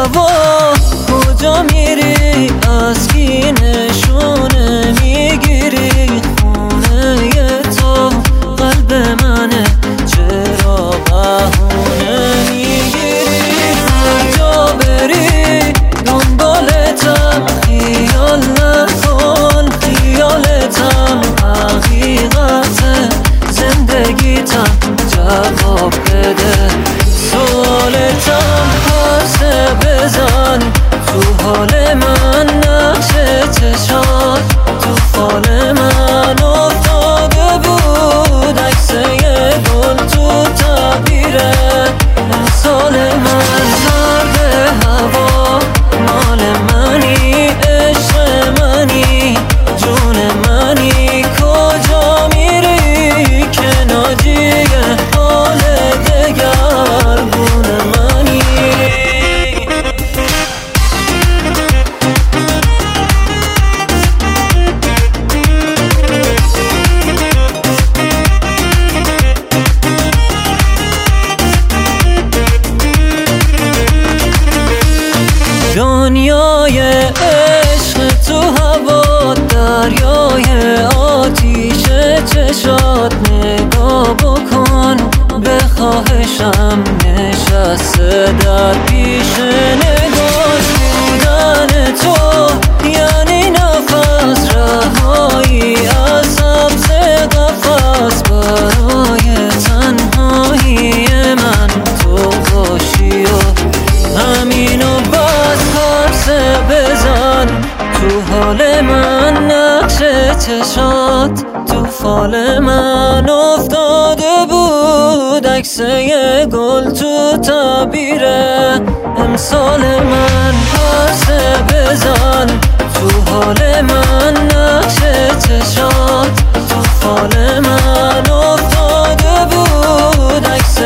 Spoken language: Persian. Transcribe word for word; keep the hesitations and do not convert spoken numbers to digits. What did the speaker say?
هوا کجا میری؟ از کی نشونه میگیری؟ خونه تو قلب منه، چرا بهونه میگیری؟ هر جا بری دنبالتم، خیال نکن خیالتم حقیقت زندگیتم، جواب بده سوالتم. پرسه بزن تو حال من، نقش چشات تو فال من افتاده بود، عکس یه گل تو تعبیره امسال من. سرد هوا مال منی، عشق منی، جون منی، کجا میری که ناجیه حال دگرگون منی؟ دنیای عشق تو هوا، دریای آتیش چشات، نگاه بکن به خواهشم نشسته در پیش نگاه. بودن تو یعنی نفس، رهایی از سبز قفس، برای تنهایی من تو باشی و همین و بس. پرسه بزن تو حال من، نقش چشات تو فال من افتاده بود، عکس یه گل تو تعبیر امسال من. پرسه بزن تو حال من، نقش چشات تو فال من افتاده بود، عکس